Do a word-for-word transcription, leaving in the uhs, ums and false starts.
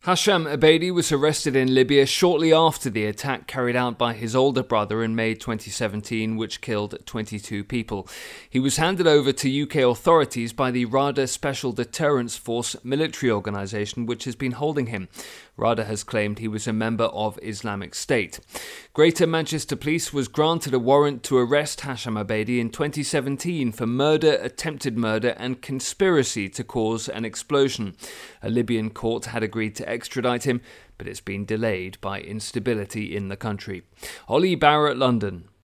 Hasham Abedi was arrested in Libya shortly after the attack carried out by his older brother in May twenty seventeen, which killed twenty-two people. He was handed over to U K authorities by the RADA Special Deterrence Force military organisation, which has been holding him. RADA has claimed he was a member of Islamic State. Greater Manchester Police was granted a warrant to arrest Hasham Abedi in twenty seventeen for murder, attempted murder and conspiracy to cause an explosion. A Libyan court had agreed to extradite him, but it's been delayed by instability in the country. Ollie Barrett, London.